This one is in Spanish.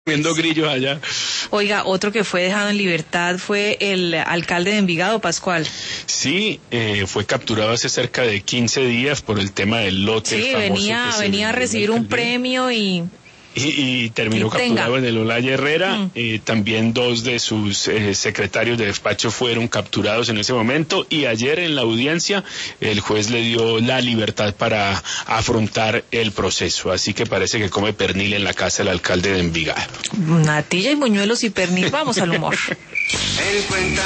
Viendo grillos allá. Oiga, otro que fue dejado en libertad fue el alcalde de Envigado, Pascual. Sí, fue capturado hace cerca de 15 días por el tema del lote. Sí, venía a recibir un premio y terminó capturado en el Olaya Herrera. También 2 de sus secretarios de despacho fueron capturados en ese momento, y ayer en la audiencia el juez le dio la libertad para afrontar el proceso, así que parece que come pernil en la casa del alcalde de Envigado. Natilla y buñuelos y pernil, vamos al humor.